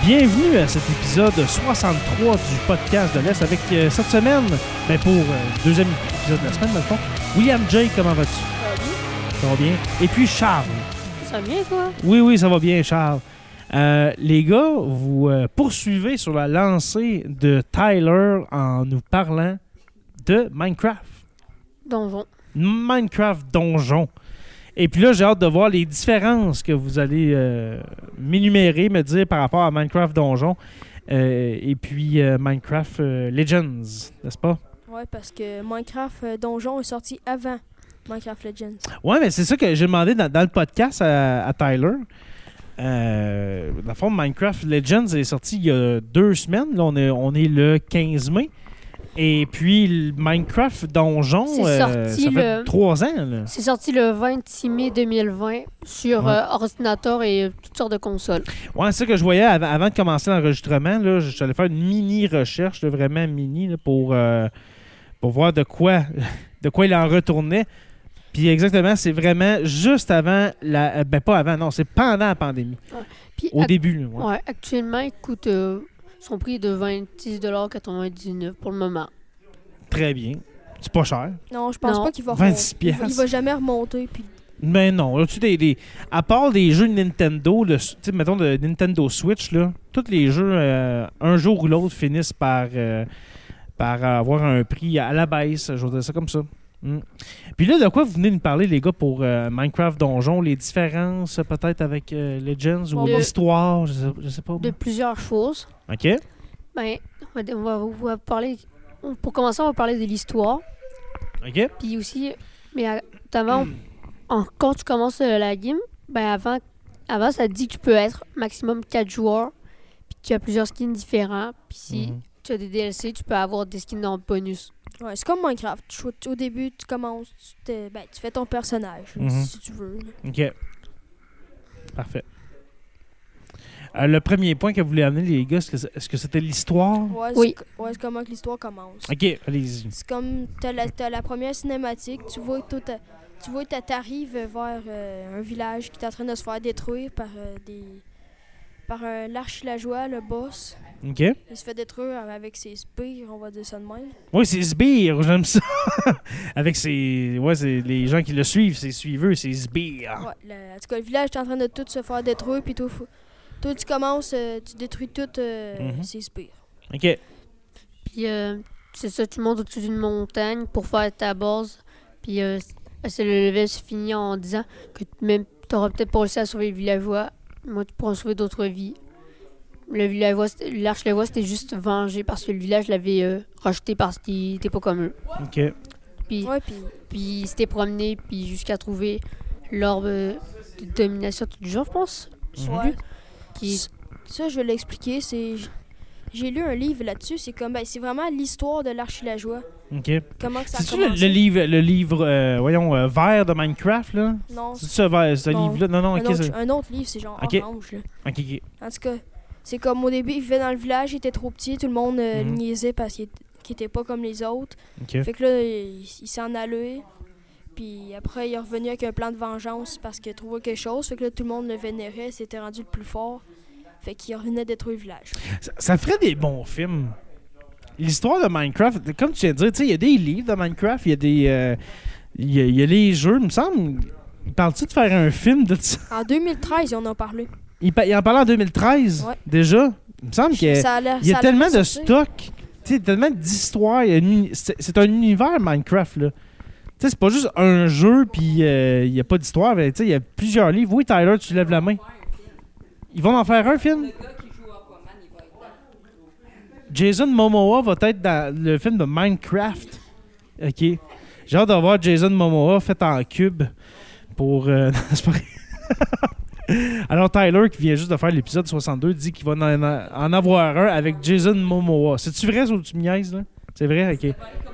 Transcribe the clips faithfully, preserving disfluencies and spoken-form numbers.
Bienvenue à cet épisode soixante-trois du podcast de l'Est avec euh, cette semaine, ben pour euh, le deuxième épisode de la semaine dans le fond, William J, comment vas-tu? Ça va bien? Ça va bien. Et puis Charles. Ça va bien, toi? Oui, oui, ça va bien, Charles. Euh, les gars, vous euh, poursuivez sur la lancée de Tyler en nous parlant de Minecraft. Donjon. Minecraft Donjon. Et puis là, j'ai hâte de voir les différences que vous allez euh, m'énumérer, me dire par rapport à Minecraft Donjon euh, et puis euh, Minecraft euh, Legends, n'est-ce pas? Ouais, parce que Minecraft euh, Donjon est sorti avant Minecraft Legends. Ouais, mais c'est ça que j'ai demandé dans, dans le podcast à, à Tyler. Euh, dans le fond, Minecraft Legends est sorti il y a deux semaines. Là, on est, on est le quinze mai. Et puis, le Minecraft Donjon, C'est euh, sorti ça fait le- trois ans. Là. C'est sorti le vingt-six mai deux mille vingt sur Ouais. euh, ordinateur et euh, toutes sortes de consoles. Ouais, c'est ça que je voyais avant, avant de commencer l'enregistrement. Là, je suis allé faire une mini-recherche, là, vraiment mini, là, pour, euh, pour voir de quoi, de quoi il en retournait. Puis exactement, c'est vraiment juste avant la... euh, Ben pas avant, non, c'est pendant la pandémie. Puis Au ac- début. Là, ouais. ouais, actuellement, il coûte euh, son prix est de vingt-six dollars quatre-vingt-dix-neuf pour le moment. Très bien. C'est pas cher. Non, je pense Non. pas qu'il va vingt-six remonter. Il va- Il piastres. va jamais remonter. Puis Mais non, là, tu des, des, à part des jeux de Nintendo, le, tu sais, mettons de Nintendo Switch, là, tous les jeux, euh, un jour ou l'autre, finissent par, euh, par avoir un prix à la baisse. Je vais dire ça comme ça. Mm. Puis là, de quoi vous venez nous parler, les gars, pour euh, Minecraft Donjon, les différences euh, peut-être avec euh, Legends ou Le- l'histoire, je sais, je sais pas. De moi. plusieurs choses. OK? Ben, on va, on va- on va parler... on- Pour commencer, on va parler de l'histoire. OK? Puis aussi, mais à- avant, en- quand tu commences euh, la game, ben avant, avant, ça te dit que tu peux être maximum quatre joueurs. Puis tu as plusieurs skins différents. Puis si Mhm. tu as des D L C, tu peux avoir des skins en bonus. ouais, c'est comme Minecraft. Tu choi- au début, tu commences, tu, te- ben, tu fais ton personnage, là, Mhm. si tu veux. là. OK. Parfait. Euh, le premier point que vous voulez amener, les gars, est-ce que, c'est- est-ce que c'était l'histoire? Ouais, Oui. c'est co- ouais, c'est comment que l'histoire commence. OK, allez-y. C'est comme, t'as la, t'as la première cinématique, tu vois que toi, tu vois que t'arrives vers euh, un village qui est en train de se faire détruire par euh, des... par un l'archilageois, le boss. OK. Il se fait détruire avec ses spires, on va dire ça de même. Oui, c'est Sbire, j'aime ça. Avec ses. Ouais, c'est les gens qui le suivent, ses suiveux, c'est Sbire. Ouais, le- en tout cas, le village est en train de tout se faire détruire, puis toi, faut- toi tu commences, euh, tu détruis tout euh, Mhm. ses spires. OK. Puis euh, c'est ça, tu montes au-dessus d'une montagne pour faire ta base. Puis euh, c'est le level se finit en disant que t- même t'auras peut-être pas réussi à sauver le villageois. Moi, tu pourras sauver d'autres vies. Le villageois, c'était- l'archilageois, c'était juste vengé parce que le village l'avait euh, rejeté parce qu'il était pas comme eux. OK. Puis, Ouais, puis puis il s'était promené puis jusqu'à trouver l'orbe euh, de domination tout genre, je pense. Mhm. ouais. Qui Ça, je vais l'expliquer. C'est, j'ai lu un livre là-dessus. C'est comme, ben, c'est vraiment l'histoire de l'archilageois. OK. Comment que ça a C'est-tu le, commencé. le livre, le livre euh, voyons, euh, vert de Minecraft, là? Non, C'est ce, vert- ce Non. livre-là? Non, non, un, OK. autre, c'est- un autre livre, c'est genre Ok. orange. Là. OK, OK. En tout cas, c'est comme au début, il vivait dans le village, il était trop petit, tout le monde euh, Mhm. le niaisait parce qu'il est- qu'il était pas comme les autres. OK. Fait que là, il, il s'en allait. Puis après, il est revenu avec un plan de vengeance parce qu'il a trouvé quelque chose. Fait que là, tout le monde le vénérait, c'était rendu le plus fort. Fait qu'il revenait détruire le village. Ça, ça ferait des bons films. L'histoire de Minecraft, comme tu viens de dire, tu sais, il y a des livres de Minecraft, il y a des. euh, Il y, a- il y a les jeux, il me semble. Il parle-tu de faire un film de ça? En deux mille treize, ils en ont parlé. Il, pa- il en parlait en deux mille treize, Ouais. déjà. Il me semble qu'il y a, Ça a l'air- il y a ça a tellement l'air de sortir. stock, tu sais, tellement d'histoires. il y a une uni- C'est c'est un univers, Minecraft, là. Tu sais, c'est pas juste un jeu, puis euh, il n'y a pas d'histoire. mais Tu sais, il y a plusieurs livres. Oui, Tyler, tu lèves la main. Ils vont en faire un film? Jason Momoa va être dans le film de Minecraft. OK. J'ai hâte de voir Jason Momoa fait en cube pour... euh, non, c'est pas vrai. Alors, Tyler, qui vient juste de faire l'épisode soixante-deux, dit qu'il va en, en avoir un avec Jason Momoa. C'est-tu vrai ou tu me niaises, là? C'est vrai? OK.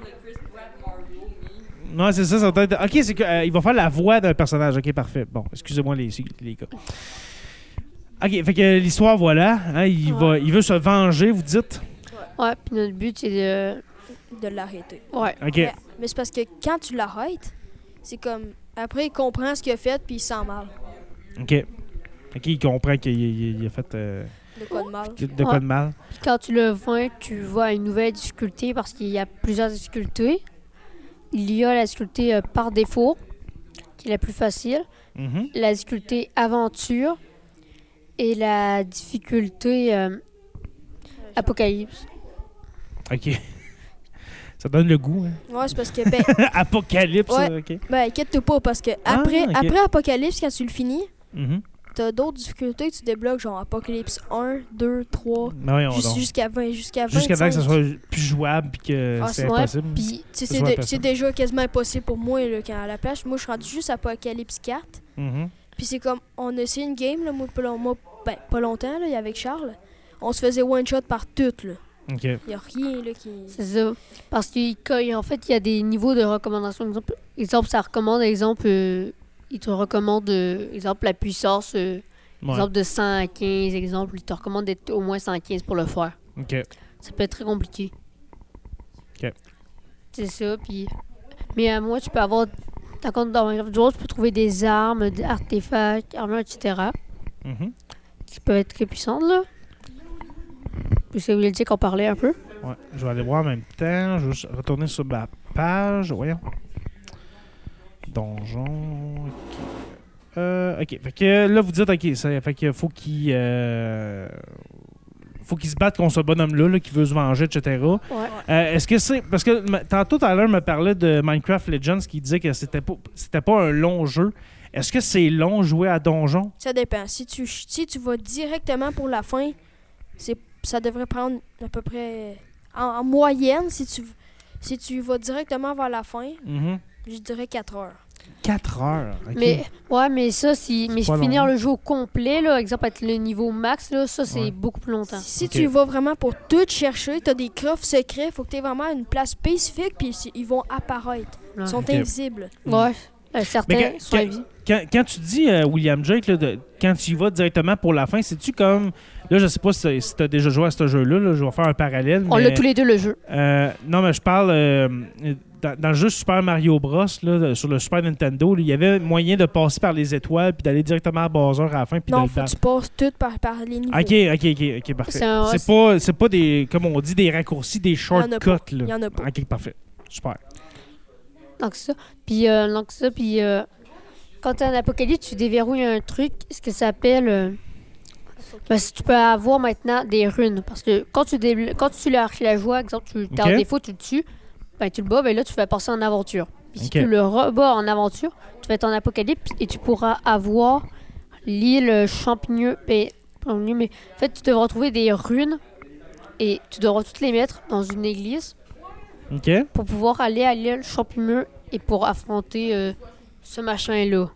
Non, c'est ça, ça va être... OK, c'est qu'il va faire la voix d'un personnage. OK, parfait. Bon, excusez-moi les, les gars. OK, fait que l'histoire, voilà. Hein, il, Ouais. va, il veut se venger, vous dites? Ouais, puis notre but, c'est de... De l'arrêter. Ouais. OK. Mais, mais c'est parce que quand tu l'arrêtes, c'est comme. Après, il comprend ce qu'il a fait, puis il se sent mal. OK. OK, il comprend qu'il il- il a fait... euh, De quoi de mal. De quoi Ouais. de mal? Puis quand tu le vends, tu vois une nouvelle difficulté parce qu'il y a plusieurs difficultés. Il y a la difficulté euh, par défaut, qui est la plus facile. Mhm. La difficulté aventure et la difficulté euh, apocalypse. OK. Ça donne le goût, hein? Ouais, c'est parce que, ben, Apocalypse, Ouais. ça, OK. ben inquiète-toi pas, parce que après, ok. après Apocalypse, quand tu le finis, Mhm. t'as d'autres difficultés que tu débloques, genre Apocalypse un, deux, trois, Ben voyons jus- donc. jusqu'à vingt, jusqu'à Jusqu'à temps que ça vingt-cinq. soit plus jouable puis que Ah, c'est c'est- ouais, impossible. Puis, tu sais, Ça c'est soit de- impossible. c'est déjà quasiment impossible pour moi, là, quand à la place. Moi, je suis rendu juste à Apocalypse quatre. Mhm. Puis c'est comme, on a essayé une game, là, moi, pas, long- moi, ben, pas longtemps, là, avec Charles. On se faisait one-shot par tout, là. OK. Il y a rien, là, qui... C'est ça. Parce qu'en fait, il y a des niveaux de recommandation. Exemple, exemple ça recommande, exemple, euh, il te recommande, euh, exemple, la puissance, euh, Ouais. exemple, de cent quinze, exemple, il te recommande d'être au moins cent quinze pour le faire. OK. Ça peut être très compliqué. OK. C'est ça, puis... Mais à moi, tu peux avoir... Dans compte dans Minecraft Duel, tu peux trouver des armes, des artefacts, armures, et cetera. Mhm. Qui peuvent être très puissantes, là. Puis c'est Will dire qu'on parlait un peu. Ouais. Je vais aller voir en même temps. Je vais juste retourner sur ma page. Voyons. Donjon. OK. Euh, OK. Fait que là, vous dites, OK, ça fait qu'il faut qu'il... euh, faut qu'il se batte contre ce bonhomme-là, là, qui veut se venger, et cetera. Ouais. Euh, Est-ce que c'est... Parce que m- tantôt, tout à l'heure, me parlait de Minecraft Legends qui disait que c'était pas, c'était pas un long jeu. Est-ce que c'est long jouer à Donjon? Ça dépend. Si tu, si tu vas directement pour la fin, c'est, ça devrait prendre à peu près... En, en moyenne, si tu, si tu vas directement vers la fin, Mhm. je dirais quatre heures. quatre heures. OK. Mais, ouais, mais ça, si, mais pas finir long. le jeu au complet, là, exemple, être le niveau max, là, ça, c'est Ouais. beaucoup plus longtemps. Si Ok. tu vas vraiment pour tout chercher, tu as des coffres secrets, faut que tu aies vraiment une place spécifique, puis si- ils vont apparaître. Ouais. Ils sont Ok. invisibles. Ouais. Euh, certains Mais que- sont que- à vie. Quand, quand tu dis, euh, William Jake, là, de- quand tu y vas directement pour la fin, c'est-tu comme... Là, je sais pas si, si tu as déjà joué à ce jeu-là, là, je vais faire un parallèle. On mais, l'a tous les deux, le jeu. euh, non, mais je parle... euh, dans, dans le jeu Super Mario Bros, là, sur le Super Nintendo, là, il y avait moyen de passer par les étoiles puis d'aller directement à Bowser à la fin puis de Non, le faut que battre. tu passes tout par, par les niveaux. OK, OK, OK, OK, parfait. C'est un- C'est pas, c'est pas des, comme on dit, des raccourcis, des en a shortcuts, pas. là. Il y en a pas. OK, parfait. Super. Donc ça. Puis, euh, donc ça, puis euh, quand t'es en apocalypse, tu déverrouilles un truc, ce que ça s'appelle... euh, ben, si tu peux avoir maintenant des runes. Parce que quand tu, déblo- quand tu tues l'archi-la-joie, exemple, tu t'as Ok. un défaut, tu le tues, ben, tu le bats, ben là, tu fais passer en aventure. Puis si Ok. tu le rebats en aventure, tu fais ton apocalypse et tu pourras avoir l'île champignon. Ben, pas mieux, mais en fait, tu devras trouver des runes et tu devras toutes les mettre dans une église OK. pour pouvoir aller à l'île champignon et pour affronter euh, ce machin-là.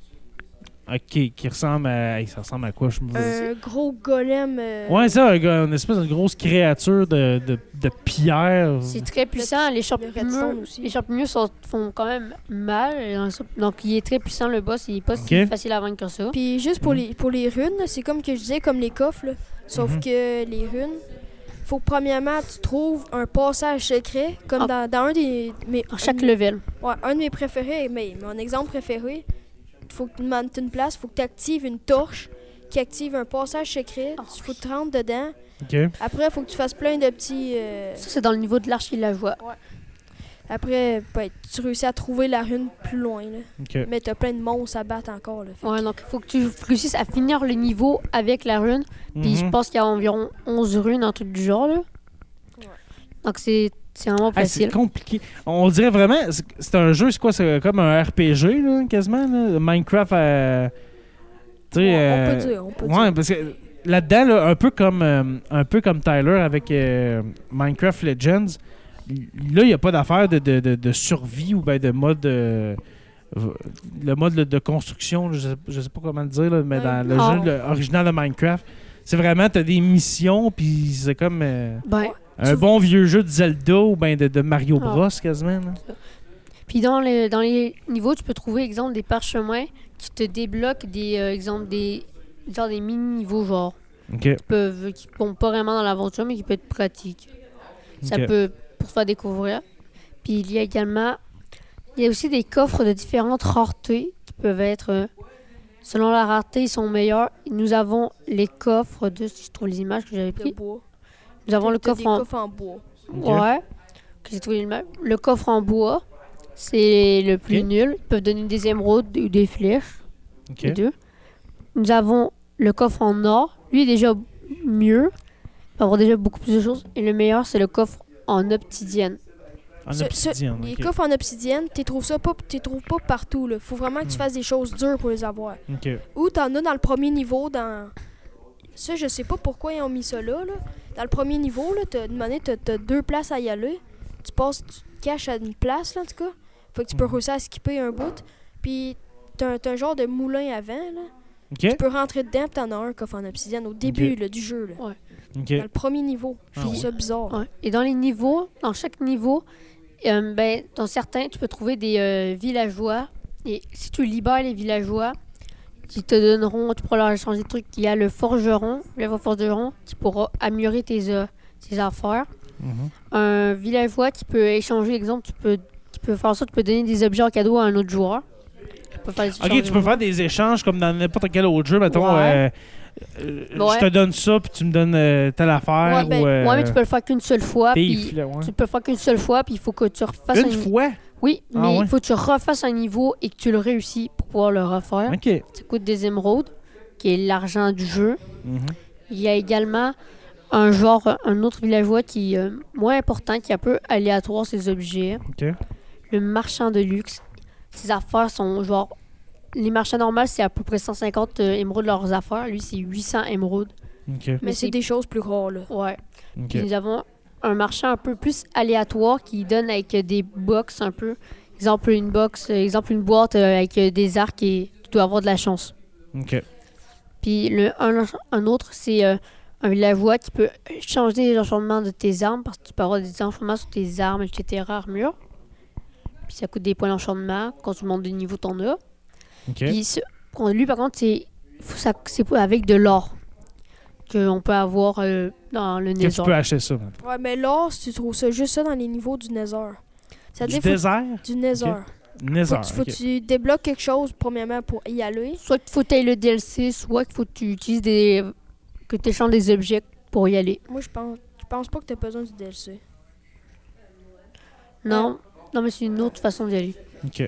OK, qui ressemble à... hey, ça ressemble à quoi? Je me... Un gros golem. euh, Ouais, ça, un gars, une espèce de grosse créature de, de, de pierre. C'est très puissant. Les redstone champignons, aussi. les champignons sont- font quand même mal. et dans ça- Donc, il est très puissant, le boss. Il est pas Ok. si facile à vaincre que ça. Puis juste pour, Mhm. les, pour les runes, là, c'est comme que je disais, comme les coffres. Là. Sauf Mhm. que les runes, faut que premièrement tu trouves un passage secret, comme Ah. dans, dans un des. Mais, Dans chaque un, level. ouais, un de mes préférés, mais mon exemple préféré, faut que tu demandes une place, faut que tu actives une torche qui active un passage secret. Oh, Il faut que tu rentres dedans. OK. Après, il faut que tu fasses plein de petits. euh, Ça, c'est dans le niveau de l'archi la voix. Après, ben, tu réussis à trouver la rune plus loin. Là. OK. Mais t'as plein de monstres à battre encore. Là, fait Ouais, donc il faut que tu réussisses à finir le niveau avec la rune. Puis je Mhm. pense qu'il y a environ onze runes, un truc du genre. Là. Ouais. Donc c'est c'est vraiment Ah, c'est facile. compliqué. On dirait vraiment... C'est c'est un jeu, c'est quoi? C'est comme un R P G, là, quasiment, là? Minecraft, euh, tu sais... Ouais, euh, on peut dire, on peut ouais, dire. parce que là-dedans, là, un, peu comme, euh, un peu comme Tyler avec euh, Minecraft Legends, là, il n'y a pas d'affaire de, de, de, de survie ou ben de mode... euh, le mode de construction, je sais, je sais pas comment le dire, là, mais Ouais. dans le Ah. jeu le original de Minecraft, c'est vraiment, tu as des missions, puis c'est comme... euh, Ben, un Tu- bon vieux jeu de Zelda ou ben de, de Mario Ah. Bros quasiment. Là. puis dans les, dans les niveaux, tu peux trouver, exemple, des parchemins qui te débloquent des, euh, exemple, des, genre des mini-niveaux, genre. OK. Qui peuvent, qui vont pas vraiment dans l'aventure, mais qui peut être pratique. Ça OK. peut, pour te faire découvrir. Puis il y a également, il y a aussi des coffres de différentes raretés qui peuvent être, euh, selon la rareté, ils sont meilleurs. Nous avons les coffres de... Si je trouve les images que j'avais De pris. bois. Nous avons le T'as coffre des en... coffres en bois. Ok. Ouais. Que j'ai trouvé l'image. Le coffre en bois, c'est le plus Ok. nul. Ils peuvent donner des émeraudes ou des flèches. Ok. Les deux. Nous avons le coffre en or. Lui est déjà mieux. Il peut avoir déjà beaucoup plus de choses. Et le meilleur, c'est le coffre en obsidienne. En Ce- ce- obsidienne. Les ok. coffres en obsidienne, tu trouves ça pas, t'y trouves pas partout. Là. Faut vraiment que tu Hmm. fasses des choses dures pour les avoir. Ok. Ou t'en as dans le premier niveau, dans... Ça, je sais pas pourquoi ils ont mis ça là. là. Dans le premier niveau, là, t'as demandé, t'as, t'as deux places à y aller. Tu passes, tu te caches à une place, là, en tout cas. Fait que tu peux Mhm. réussir à skipper un bout. Puis t'as, un- t'as un genre de moulin avant, là. Ok. Tu peux rentrer dedans, pis t'en as un coffre en obsidienne au début là, du jeu, là. Ok. Dans le premier niveau. Je Ah trouve ouais. ça bizarre. Ouais. Et dans les niveaux, dans chaque niveau, euh, ben, dans certains, tu peux trouver des euh, villageois. Et si tu libères les villageois, qui te donneront, tu pourras leur échanger des trucs. Il y a le forgeron, le forgeron qui pourra améliorer tes, euh, tes affaires. Mhm. Un villageois qui peut échanger, exemple, tu peux, tu peux faire ça, tu peux donner des objets en cadeau à un autre joueur. Tu peux faire des Ok, échanges tu peux faire des échanges comme dans n'importe quel autre jeu. Mettons, Ouais. euh, euh, Ouais. je te donne ça, puis tu me donnes euh, telle affaire. Ouais, ben, ou, euh, Ouais, mais tu peux le faire qu'une seule fois. pif, Puis là, ouais. tu peux le faire qu'une seule fois, puis il faut que tu refasses Une un fois? Oui, Ah mais ouais. il faut que tu refasses un niveau et que tu le réussis pour pouvoir le refaire. Ok. Ça coûte des émeraudes, qui est l'argent du jeu. Mhm. Il y a également un genre, un autre villageois qui est euh, moins important, qui est un peu aléatoire, ses objets. Ok. Le marchand de luxe. Ses affaires sont genre... Les marchands normaux, c'est à peu près cent cinquante euh, émeraudes leurs affaires. Lui, c'est huit cents émeraudes. Ok. Mais Mais c'est c'est- des choses plus rares, là. Ouais. Ok. Puis nous avons un marchand un peu plus aléatoire qui donne avec euh, des box un peu. Exemple, une box, euh, exemple, une boîte euh, avec euh, des arcs et tu dois avoir de la chance. Ok. Puis le, un, un autre, c'est euh, un villageois qui peut changer les enchantements de tes armes parce que tu peux avoir des enchantements sur tes armes, et cetera, armure. Puis ça coûte des points d'enchantement. Quand tu montes de niveau, t'en as. Ok. Puis ce- quand lui, par contre, c'est faut ça- c'est avec de l'or qu'on peut avoir euh, dans le Que tu Nether. peux acheter ça. Ouais, mais l'or, tu trouves ça juste ça dans les niveaux du Nether. Ça Du veut dire faut- désert? du Nether. Nether. Faut, que tu- faut ok. que tu débloques quelque chose, premièrement, pour y aller. Soit qu'il faut que tu le D L C, soit qu'il faut que tu utilises des. que tu échanges des objets pour y aller. Moi, je pense, je pense pas que t'as besoin du D L C. Non, non mais c'est une autre façon d'y aller. Ok.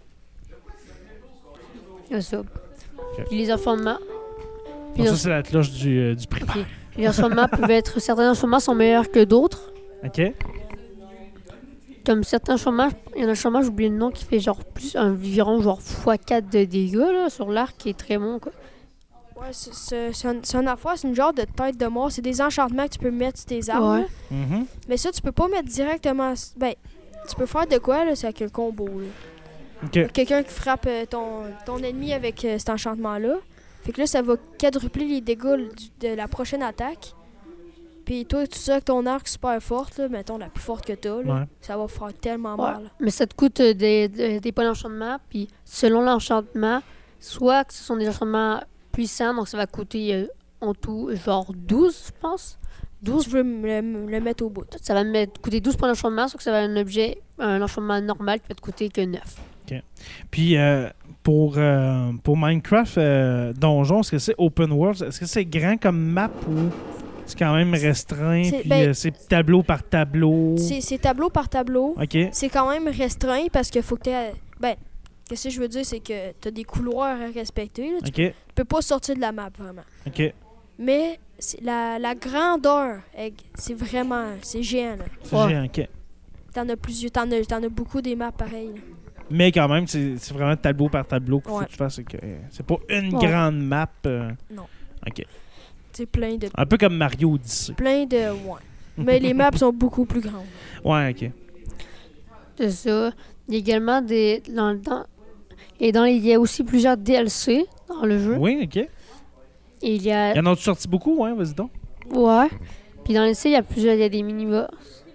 C'est ça. Puis les enchantements. Puis Non, les, ça, c'est la cloche du, euh, du primaire. ok. Les enchantements peuvent être. Certains enchantements sont meilleurs que d'autres. Ok. Comme certains enchantements, il y en a un enchantement, j'ai oublié le nom, qui fait genre plus environ genre fois quatre de dégâts là, sur l'arc, qui est très bon quoi. Ouais, c'est- c'est c'est un, c'est une affaire, c'est une genre de tête de mort. C'est des enchantements que tu peux mettre sur tes armes. Ouais. là. Mhm. Mais ça, tu peux pas mettre directement. Ben, tu peux faire de quoi, là? C'est avec un combo, là. Ok. Quelqu'un qui frappe euh, ton, ton ennemi avec euh, cet enchantement-là. Fait que là, ça va quadrupler les dégâts du- de la prochaine attaque. Puis toi, tu sais avec ton arc super forte, là, mettons la plus forte que t'as, là, Ouais. ça va faire tellement Ouais. mal. Mais ça te coûte euh, des, des, des points d'enchantement, puis selon l'enchantement, soit que ce sont des enchantements puissants, donc ça va coûter euh, en tout genre douze, je pense. douze, Tu veux me le, me le mettre au bout. ça va me mettre- coûter douze points d'enchantement, soit que ça va être un objet, un enchantement normal qui va te coûter que neuf. Puis euh, pour, euh, pour Minecraft euh, Donjon, est-ce que c'est open world? Est-ce que c'est grand comme map ou c'est quand même restreint? C'est- Puis ben, euh, c'est tableau par tableau? C'est c'est tableau par tableau. Ok. C'est quand même restreint parce qu'il faut que t'aies. Ben, qu'est-ce que je veux dire, c'est que t'as des couloirs à respecter. Là. Tu Ok. peux pas sortir de la map, vraiment. Ok. Mais c'est la, la grandeur, Egg, c'est vraiment. C'est géant, là. C'est Ouais. géant, ok. T'en as plusieurs. T'en as, t'en as beaucoup des maps pareilles. là. Mais quand même, c'est c'est vraiment tableau par tableau qu'il faut Ouais. que tu fasses. C'est que, euh, c'est pas une Ouais. grande map. euh, Non. Ok. C'est plein de. Un peu comme Mario Odyssey. Plein de. Ouais. Mais les maps sont beaucoup plus grandes. Ouais, ok. C'est ça. Il y a également des. Dans, dans- et dans les- il y a aussi plusieurs D L C dans le jeu. Oui, ok. Et il y a. Il y en a sorti beaucoup, ouais, vas-y donc. Ouais. Puis dans les D L C, il y a plusieurs. Il y a des mini-boss.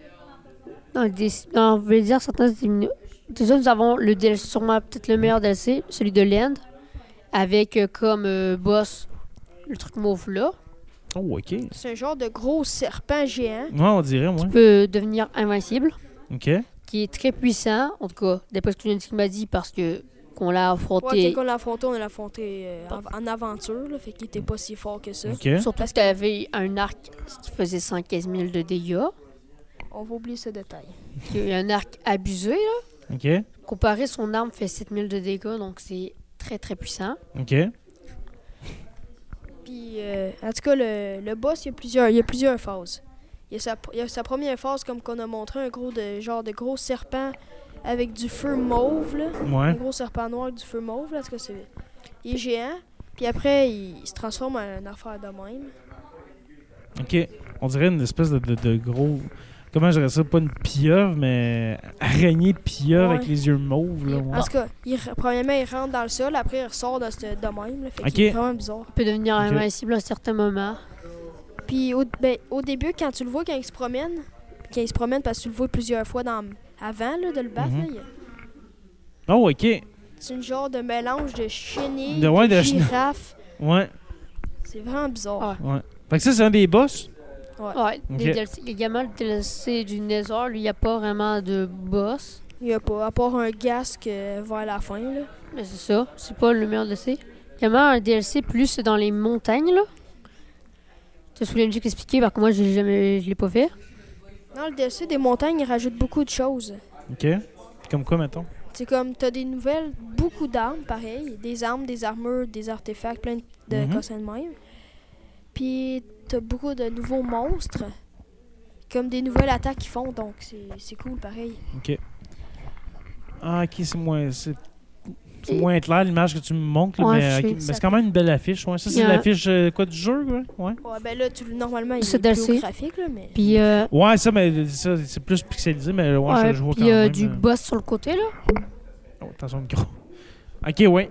Dans les D L C, non, on veut dire certains des mini. Déjà, nous avons le D L C, sûrement peut-être le meilleur D L C, celui de l'End, avec euh, comme euh, boss le truc mauve là. Oh, ok. Ouais, C'est un genre de gros serpent géant. on dirait, ouais. Qui peut devenir invincible, Ok. qui est très puissant, en tout cas, d'après ce que tu m'a dit, parce que qu'on l'a Ouais, affronté. quand on l'a affronté, on l'a affronté euh, en, en aventure, là, fait qu'il était pas si fort que ça. OK. Surtout que t'avais un arc qui faisait cent quinze mille de dégâts. On va oublier ce détail. Il y a un arc abusé, là. OK. Comparé, son arme fait sept mille de dégâts, donc c'est très très puissant. OK. Puis, euh, en tout cas, le, le boss, il y a plusieurs, il y a plusieurs phases. Il y a sa, il y a sa première phase, comme qu'on a montré, un gros de, genre de gros serpent avec du feu mauve, là. Ouais. Un gros serpent noir avec du feu mauve, là. En tout cas, c'est, il est géant. Puis après, il, il se transforme en une affaire de même. OK. On dirait une espèce de, de, de gros... Comment je dirais ça? Pas une pieuvre, mais araignée pieuvre Ouais. avec les yeux mauves. Là, ouais. En tout cas, il, premièrement, il rentre dans le sol, après, il ressort de, ce, de même, là. Fait Ok. qu'il est vraiment bizarre. Il peut devenir Ok. invincible à un certain moment. Puis au, ben, au début, quand tu le vois, quand il se promène, quand il se promène parce que tu le vois plusieurs fois dans, avant là, de le battre, Mhm. là, il y a- Oh, OK. c'est une genre de mélange de chenille, De- ouais, de, de chenille. girafe. Ouais. C'est vraiment bizarre. Ouais. Ouais. Fait que ça, c'est un des boss. Ouais, Ok. les D L C également le D L C du Nether, lui, il n'y a pas vraiment de boss. Il n'y a pas, à part un gasque euh, vers la fin. Là. Mais c'est ça, c'est pas le meilleur D L C. Également un D L C plus dans les montagnes, là. Tu te souviens de l'expliquer, parce que moi, j'ai jamais, je l'ai pas fait. Dans le D L C des montagnes, il rajoute beaucoup de choses. OK. Comme quoi, mettons? C'est comme, t'as des nouvelles, beaucoup d'armes, pareil. Des armes, des armures, des artefacts, plein de Mhm. cossins de même. Puis t'as beaucoup de nouveaux monstres. Comme des nouvelles attaques qu'ils font, donc c'est c'est cool, pareil. OK. Ah, OK, c'est moins... C'est... C'est Et- moins clair l'image que tu me montres, là, Ouais, mais, je ok, sais, mais ça c'est quand même une belle affiche. Ouais. Ça, Il c'est y a- l'affiche euh, quoi, du jeu? Ouais. Ouais, Ouais, ben là, tu, normalement, il Ce est plus D L C. au graphique, là, mais... Puis, euh, ouais ça, mais ça, c'est plus pixelisé, mais ouais, ouais, je, je vois puis quand euh, même. du euh, boss sur le côté, là. Oh, attention au micro. OK, ouais.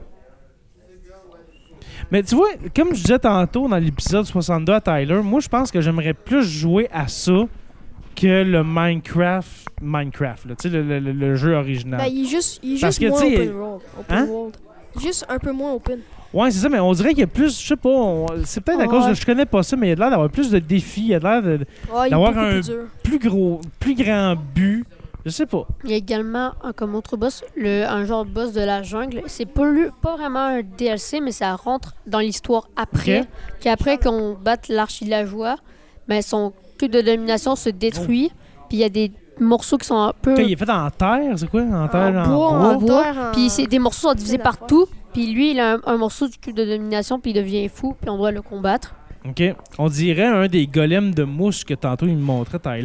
Mais tu vois, comme je disais tantôt dans l'épisode soixante-deux à Tyler, moi, je pense que j'aimerais plus jouer à ça que le Minecraft, Minecraft, là, tu sais, le, le- le- le jeu original. Ben, il est juste, il est Parce juste que, moins tu sais, open world. Open hein? world. Il est juste un peu moins open. Ouais, c'est ça, mais on dirait qu'il y a plus, je sais pas, on- c'est peut-être à cause Ouais. que je connais pas ça, mais il y a l'air d'avoir plus de défis, il y a l'air de, de Ouais, il est D'avoir beaucoup un- plus dur. plus gros, plus grand but. Je sais pas. Il y a également un, comme autre boss, le, un genre de boss de la jungle. C'est pas, lui- pas vraiment un D L C, mais ça rentre dans l'histoire après. Ok. Qu'après qu'on batte l'archilageois, ben son cube de domination se détruit. Puis il y a des morceaux qui sont un peu. Ok, il est fait en terre, c'est quoi? En terre, en, bois, bois? en bois, terre, en- Puis c'est- des morceaux sont divisés plein d'affaires. partout. Puis lui, il a un, un morceau du cube de domination, puis il devient fou, puis on doit le combattre. Ok. On dirait un des golems de mousse que tantôt il me montrait, Tyler.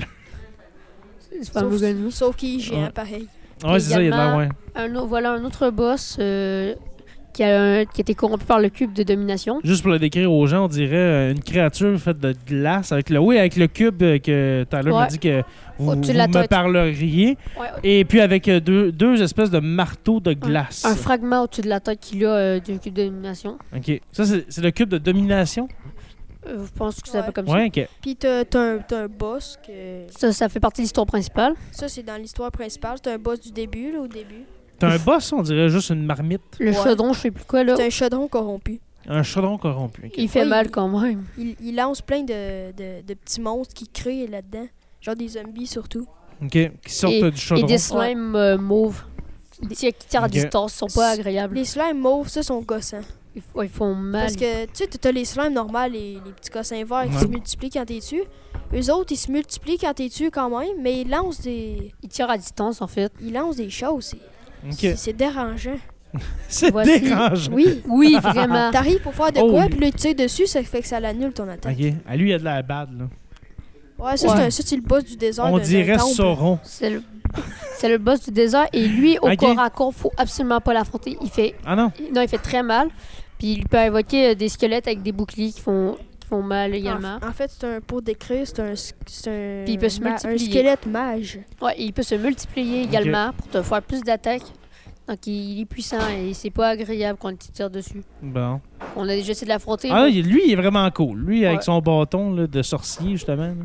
C'est pas un Sauf, Bogoni. sauf qu'il est géant, Ouais. pareil. Ouais, c'est ça, il est là, également- ouais. Un autre- voilà un autre boss euh, qui, a un- qui a été corrompu par le cube de domination. Juste pour le décrire aux gens, on dirait euh, une créature faite de glace avec le, oui, avec le cube euh, que Tyler m'a Ouais. dit que vous, Au-dessus de vous la me tête. parleriez. Ouais, Et puis avec euh, deux, deux espèces de marteaux de glace. un fragment au-dessus de la tête qu'il a euh, du cube de domination. Ok. Ça, c'est c'est le cube de domination? Euh, je pense que ça Ouais. s'appelle comme Ouais, ok. Puis t'as t'as un, t'as un boss que... ça. Ça, ça fait partie de l'histoire principale. Ça, c'est dans l'histoire principale. C'est un boss du début, là, au début. T'as un boss, on dirait juste une marmite. Le Ouais. chaudron, je sais plus quoi, là. C'est un chaudron corrompu. Un chaudron corrompu. ok. Il fait Ouais, mal il- quand même. Il, il lance plein de, de, de petits monstres qui créent là-dedans. Genre des zombies, surtout. Ok. Qui sortent Et- euh, du chaudron. Et des slimes euh, mauves. Qui qui tirent à Ok. distance, ils sont pas agréables. Les slimes mauves, ça, sont gossants. Ils, f- ouais, ils font mal. Parce que, tu sais, t'as les slimes normales, les, les petits cossins verts qui Ouais. se multiplient quand t'es dessus. Eux autres, ils se multiplient quand t'es dessus quand même, mais ils lancent des, Ils tirent à distance, en fait. ils lancent des choses. C'est Ok. c'est- c'est dérangeant. C'est Voici- dérangeant. Oui. Oui, vraiment. T'arrives pour faire de Oh, quoi, oui. puis là, tu tires dessus, ça fait que ça l'annule ton attaque. Ok. À lui, il y a de la bad, là. Ouais, ça, Ouais. c'est un- ça, c'est le boss du désert. On d'un- d'un dirait temple. Sauron. C'est le... c'est le boss du désert. Et lui, au Ok. corps à corps, faut absolument pas l'affronter. Il fait... Ah non? Non, il fait très mal. Puis il peut invoquer euh, des squelettes avec des boucliers qui font, qui font mal également. En, en fait, c'est un, pour décrire, c'est un, c'est un, Puis il peut se ma- un multiplier. squelette mage. Ouais, et il peut se multiplier également pour te faire plus d'attaques. Donc il est puissant et c'est pas agréable quand tu tires dessus. Bon. On a déjà essayé de l'affronter. Ah, mais- il- lui, il est vraiment cool. Lui, avec Ouais. son bâton là, de sorcier, justement. là.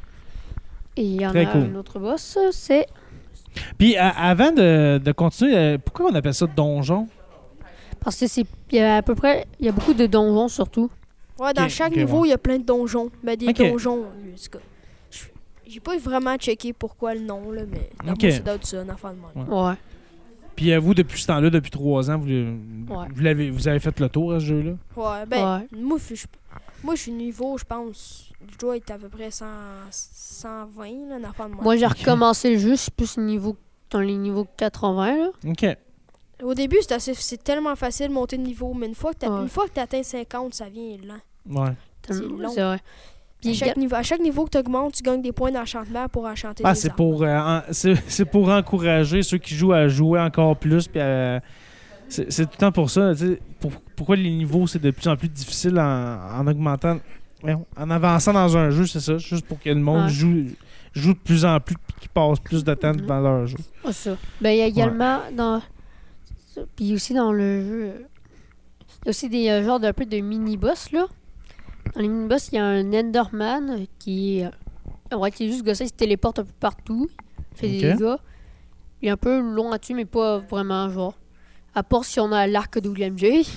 Et il y en Très a cool. un autre boss, c'est... Puis, à- avant de, de continuer, euh, pourquoi on appelle ça donjon? Parce que c'est... Il y a à peu près... Il y a beaucoup de donjons surtout. Ouais, dans Ok, chaque ok, niveau, ouais. il y a plein de donjons. Mais des Ok. donjons, en tout cas. Je- J'ai pas vraiment checké pourquoi le nom, là, mais Ok. moi, c'est d'autres ça, une affaire de même. Ouais. Ouais. Puis euh, vous, depuis ce temps-là, depuis trois ans, vous, Ouais. vous, l'avez, vous avez fait le tour à ce jeu-là? Ouais, ben, Ouais. moi, je suis- moi, je suis niveau, je pense, je dois être à peu près cent, cent vingt, là, une affaire de moi. Moi, j'ai Ok. recommencé le jeu, je suis plus niveau, dans les niveaux quatre-vingts, là. OK. Au début, c'est, assez, c'est tellement facile de monter de niveau, mais une fois que tu Ouais. une fois que tu atteins cinquante, ça vient lent. Ouais. C'est long. C'est vrai. À Puis, chaque, niveau, à chaque niveau que tu augmentes, tu gagnes des points d'enchantement pour enchanter Ah, des c'est armes. pour, euh, en- c'est, c'est pour encourager ceux qui jouent à jouer encore plus. Puis à- c'est, c'est tout le temps pour ça. Tu sais, pour- pourquoi les niveaux, c'est de plus en plus difficile en, en augmentant, voyons, en avançant dans un jeu, c'est ça. Juste pour que le monde Ouais. joue, joue de plus en plus et qu'ils passent plus de temps devant leur jeu. Ah, ça. Ben, il y a également dans. Puis aussi dans le jeu. euh, Il y a aussi des euh, genres d'un peu de mini-boss, là. Dans les mini-boss, il y a un Enderman qui est. En vrai, qui est juste gossé, il se téléporte un peu partout. Il fait des Ok. dégâts. Il est un peu long à tuer, mais pas vraiment, genre. À part si on a l'arc de William J.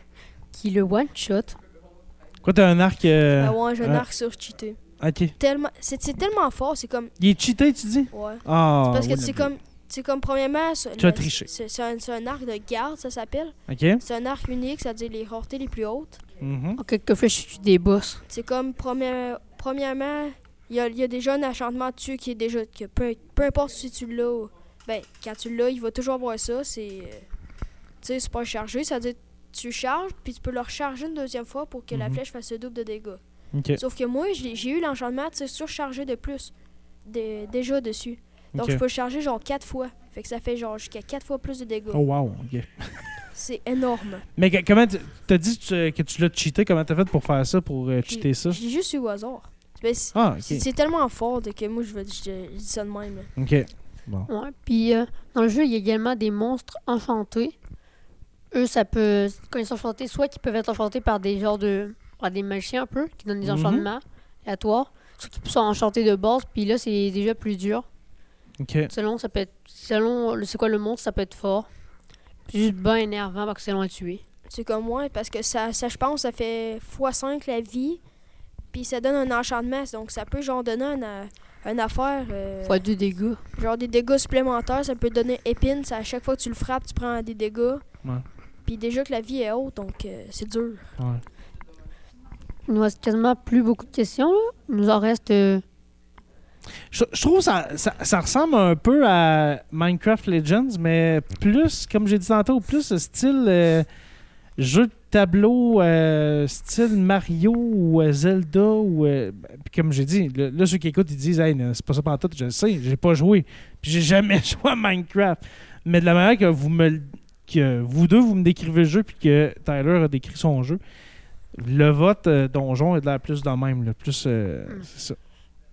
Qui le one-shot. Quoi, t'as un arc. euh, Ah ouais, j'ai un ouais. arc sur cheaté. Ok. Tellement, c'est, c'est tellement fort, c'est comme. Il est cheaté, tu dis? Ouais. Ah. Parce que oui, c'est le- comme. C'est comme, premièrement, c'est, Tu as le- triché. c'est, c'est un, c'est un arc de garde, ça s'appelle. Ok. C'est un arc unique, c'est-à-dire les raretés les plus hautes. Mhm. En quelques fois, je suis des boss. C'est comme, première- premièrement, il y a, il y a déjà un enchantement dessus qui est déjà. Que peu, peu importe si tu l'as, ou- ben, quand tu l'as, il va toujours avoir ça. C'est. euh, Tu sais, c'est pas chargé, ça veut dire que tu charges, puis tu peux le recharger une deuxième fois pour que la Mhm. flèche fasse le double de dégâts. Ok. Sauf que moi, j'ai, j'ai eu l'enchantement, tu sais, surchargé de plus. de- déjà dessus. Donc, Ok. je peux le charger genre quatre fois. Fait que ça fait genre jusqu'à quatre fois plus de dégâts. Oh, wow. Ok. C'est énorme. Mais que- comment tu- t'as dit que tu, que tu l'as cheaté? Comment t'as fait pour faire ça, pour euh, cheater ça? J'ai juste eu au hasard. Ben, c'est, Ah, c'est- ok. c'est tellement fort de que moi, je, vais, je, je dis ça de même. là. Ok. Bon. Ouais. Puis euh, dans le jeu, il y a également des monstres enchantés. Eux, ça peut. Quand ils sont enchantés, soit qu'ils peuvent être enchantés par des genres de. par des magiciens un peu, qui donnent des Mhm. enchantements aléatoires. Soit qu'ils sont enchantés de base, puis là, c'est déjà plus dur. Ok. Selon, ça peut être. Selon le- c'est quoi le monstre, ça peut être fort. Puis juste bien énervant parce que c'est long à tuer. C'est comme moi, parce que ça, ça je pense, ça fait fois cinq la vie. Puis ça donne un enchantement. Donc, ça peut genre donner une, une affaire. euh, Faut deux dégâts. genre des dégâts supplémentaires. Ça peut donner épine. Ça, à chaque fois que tu le frappes, tu prends des dégâts. Ouais. Puis déjà que la vie est haute, donc euh, c'est dur. Ouais. Il nous reste quasiment plus beaucoup de questions, là. Il nous en reste. euh, Je, je trouve que ça, ça, ça ressemble un peu à Minecraft Legends, mais plus, comme j'ai dit tantôt, plus style euh, jeu de tableau, euh, style Mario ou euh, Zelda. Ou, euh, puis comme j'ai dit, là, là, ceux qui écoutent, ils disent hey, non, c'est pas ça pantoute, je le sais, j'ai pas joué. Puis j'ai jamais joué à Minecraft. Mais de la manière que vous me le- que vous deux, vous me décrivez le jeu, puis que Tyler a décrit son jeu, le vote euh, donjon est de la plus dans le même. Là, plus, euh, Mm. c'est ça.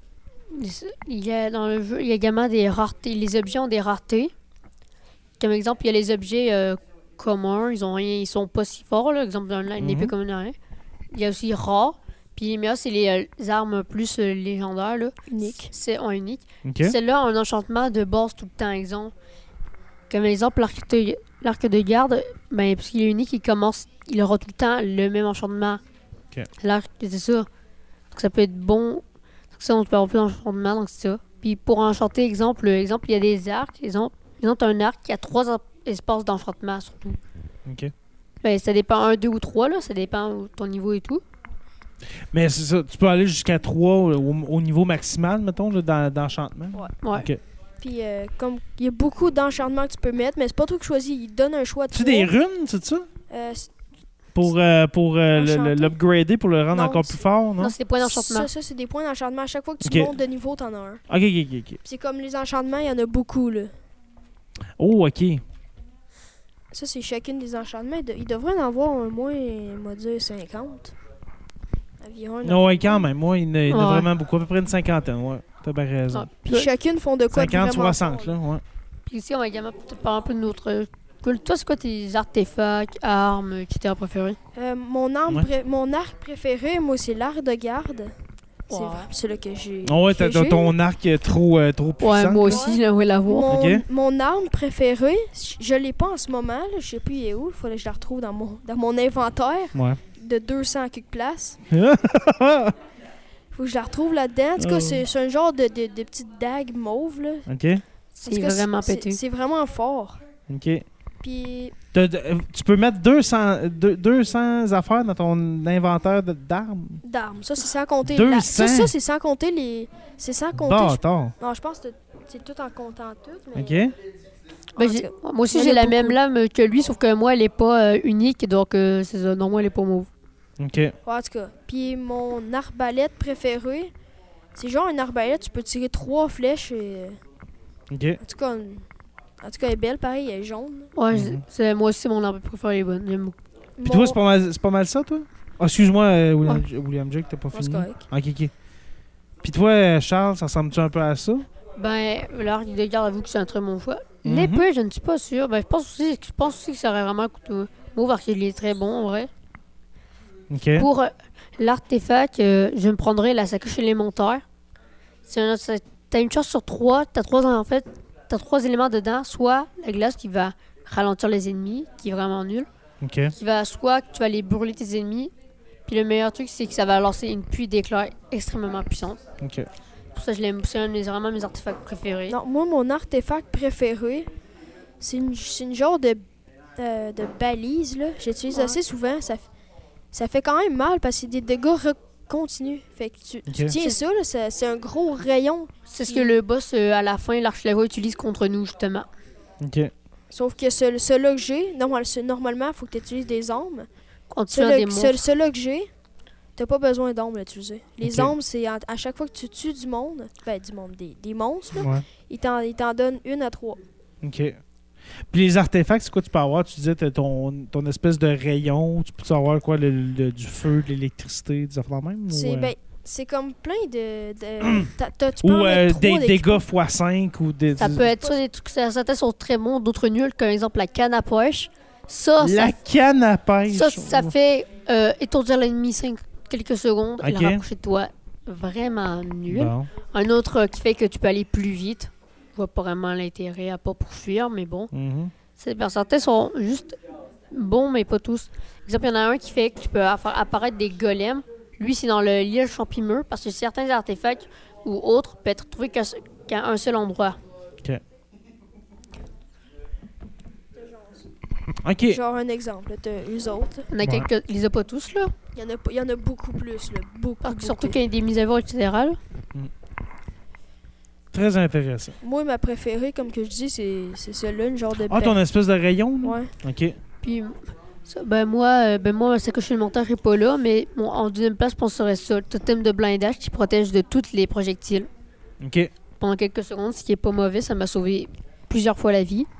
Il y a dans le jeu, il y a également des raretés. Les objets ont des raretés. Comme exemple, il y a les objets euh, communs, ils ont rien, ils sont pas si forts. Là. Exemple, une, une épée Mhm. comme une araignée. Il y a aussi rare. Puis les meilleurs, c'est les, euh, les armes plus euh, légendaires. Là. Unique. C'est en unique. OK? Celle-là a un enchantement de base tout le temps. Exemple, comme exemple, l'arc de, l'arc de garde, ben, parce qu'il est unique, il commence, il aura tout le temps le même enchantement. Ok. L'arc, c'est ça. Donc ça peut être bon. Donc ça, on peut avoir plus d'enchantement, donc c'est ça. Puis pour enchanter, exemple, exemple, il y a des arcs. Exemple, exemple t'as un arc qui a trois en- espaces d'enchantement surtout. OK. Ben, ça dépend un, deux ou trois, là. Ça dépend de ton niveau et tout. Mais c'est ça, tu peux aller jusqu'à trois au, au niveau maximal, mettons, là, dans- d'enchantement. Ouais. OK. Puis, euh, comme il y a beaucoup d'enchantements que tu peux mettre, mais c'est pas toi qui choisis. Il te donne un choix de Tu trois. des runes, c'est ça? Euh, c- Pour, euh, pour euh, le- le- Enchanté. l'upgrader, pour le rendre Non, encore c'est- plus fort, non? Non, c'est des points d'enchantement. Ça, ça c'est des points d'enchantement. À chaque fois que tu Ok. montes de niveau, t'en as un. OK, OK, OK. ok. Puis c'est comme les enchantements, il y en a beaucoup, là. Oh, OK. Ça, c'est chacune des enchantements. Il, de- il devrait en avoir au moins, on va dire, cinquante. Environ. un Non, ouais, quand même. Moi, il y en a, il y en a Ouais. vraiment beaucoup. À peu près une cinquantaine, ouais. T'as bien raison. Ah, Puis chacune font de quoi de cinquante, vraiment soixante, fort, là, ouais. Puis ici, on va également peut-être parler un peu de notre. Toi, c'est quoi tes artefacts, armes, et cetera préférés? Euh, mon, arme Ouais. pré- mon arc préféré, moi, c'est l'arc de garde. C'est Ouais. vrai- c'est là que j'ai. Oh, ouais, que t'as t'as j'ai. ton arc euh, trop, euh, trop puissant. Ouais, moi là. aussi, là, on va l'avoir. Mon, Ok. mon arme préférée, je l'ai pas en ce moment, là, je sais plus il est où, il faudrait que je la retrouve dans mon, dans mon inventaire Ouais. de deux cents quelques places. Faut que je la retrouve là-dedans. En tout cas, Oh. c'est c'est un genre de, de, de petite dague mauve. Là. OK. C'est En tout cas, vraiment c'est- pété. C'est vraiment fort. OK. Puis, T'as- euh, tu peux mettre deux cents, deux- deux cents affaires dans ton inventaire de- d'armes. d'armes. Ça, c'est sans compter. deux la- cents? Ça, ça c'est sans compter les. C'est sans compter. je- Bâtard. Non, je pense que c'est tout en comptant tout. Mais... OK. Ben, En tout j'ai- cas, moi aussi, il y en j'ai a la beaucoup. même lame que lui, sauf que moi, elle est pas euh, unique, donc euh, c'est ça. Non, moi, elle est pas mauve. OK. Ouais, en tout cas. Puis mon arbalète préférée, c'est genre une arbalète, tu peux tirer trois flèches et. OK. En tout cas, une- en tout cas, elle est belle, pareil, elle est jaune. Ouais, Mhm. c'est- c'est, moi aussi, c'est mon arbre préféré, elle est bonne. J'aime beaucoup. Puis toi, c'est pas mal, c'est pas mal ça, toi? Ah, excuse-moi, euh, William, Ouais. William Jake, t'as pas Ouais, c'est fini. correct. OK, OK. Puis toi, euh, Charles, ça ressemble-tu un peu à ça? Ben, l'arc de garde, avoue que c'est un très bon choix. Mhm. L'épée, je ne suis pas sûr. Ben, je pense aussi, je pense aussi que ça aurait vraiment coûté mauve, parce qu'il est très bon, en vrai. OK. Pour euh, l'artefact, euh, je me prendrais la sacoche élémentaire. C'est un, c'est- t'as une chance sur trois. T'as trois, en fait, t'as trois éléments dedans. Soit la glace qui va ralentir les ennemis, qui est vraiment nul. OK. Qui va, soit que tu vas aller brûler tes ennemis. Puis le meilleur truc, c'est que ça va lancer une pluie d'éclairs extrêmement puissante. OK. Pour ça, je l'aime. C'est un de mes- vraiment mes artefacts préférés. Non, moi, mon artefact préféré, c'est une, c'est une genre de, euh, de balise, là. J'utilise Ouais. assez souvent. Ça, f- ça fait quand même mal parce que c'est des dégâts re- continus. Fait que tu, tu Ok. tiens ça, là, ça- c'est un gros rayon. C'est ce que le boss, euh, à la fin, l'arche-lava utilise contre nous, justement. OK. Sauf que ce- celui-là que j'ai, normal, ce- normalement, il faut que tu utilises des armes. Quand tu as Celui-là des que- monstres. ce- celui-là que j'ai, t'as pas besoin d'armes à utiliser. Les Ok. armes, c'est à, à chaque fois que tu tues du monde, ben du monde, des, des monstres, là, Ouais. ils t'en ils t'en donnent une à trois. OK. Puis les artefacts, c'est quoi tu peux avoir? Tu disais t'as ton, ton espèce de rayon. Tu peux avoir quoi? Le, le- du feu, de l'électricité, des affaires de même? C'est ou, euh, ben, c'est comme plein de. de t'as- t'as- tu peux ou en euh, mettre des trois dégâts d'équipements. fois cinq ou des... Ça des- peut être soit des trucs, certains sont très bons, d'autres nuls, comme exemple la canne à pêche. Ça, ça, La canne à pêche. ça, ça fait euh, étourdir l'ennemi cinq quelques secondes et Ok. le rapprocher de toi. Vraiment nul. Bon. Un autre euh, qui fait que tu peux aller plus vite. Je vois pas vraiment l'intérêt à pas poursuivre, mais bon. Mhm. C'est- ben, certains sont juste bons, mais pas tous. Par exemple, il y en a un qui fait que tu peux faire apparaître des golems. Lui, c'est dans le liège champimeux, parce que certains artefacts ou autres peuvent être trouvés qu'à qu'à un seul endroit. OK. Genre un exemple, t'as eux autres. Il y en a Ouais. quelques, ils les a pas tous, là. Il y en a, pas- il y en a beaucoup plus, là. Beaucoup. Parce que beaucoup. surtout qu'il y a des mises à jour, et cetera là. Très intéressant. Moi, ma préférée, comme que je dis, c'est c'est celle-là, une genre de. Ah, ton espèce de rayon? là? Ouais. OK. Puis, ça, ben moi, euh, ben moi, ma sacoche élémentaire n'est pas là, mais bon, en deuxième place, je penserais ça. Le totem de blindage qui protège de tous les projectiles OK. pendant quelques secondes, ce qui est pas mauvais. Ça m'a sauvé plusieurs fois la vie.